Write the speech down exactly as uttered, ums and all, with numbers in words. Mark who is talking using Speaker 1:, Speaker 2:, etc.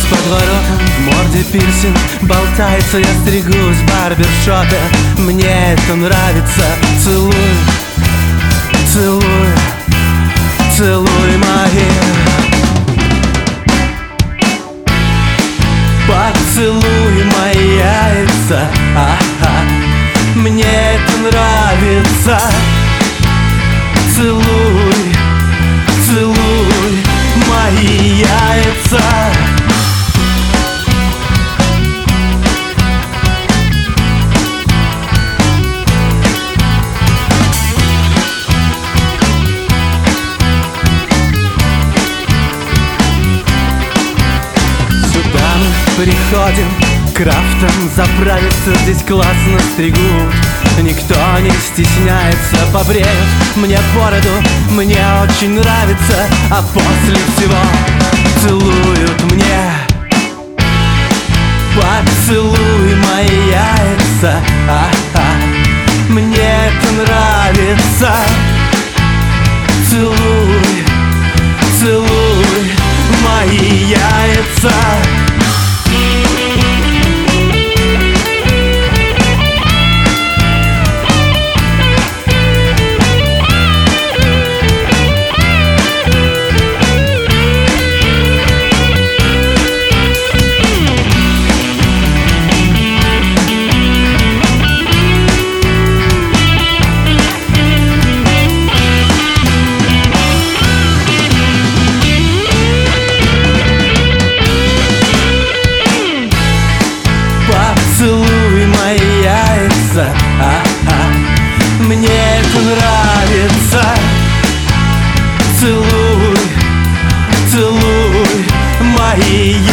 Speaker 1: Под воротом в морде пирсинг болтается, я стригусь в барбершопе. Мне это нравится. Целуй, целуй, целуй мои. Поцелуй мои яйца, а-а, мне это нравится. Целуй, целуй мои яйца. Приходим крафтом заправиться, здесь классно стригут. Никто не стесняется, побреют мне бороду, мне очень нравится. А после всего целуют мне. Поцелуй мои яйца, а-а, мне это нравится. Целуй, целуй мои яйца. Целуй мои яйца, а-а, мне это нравится. Целуй, целуй мои яйца.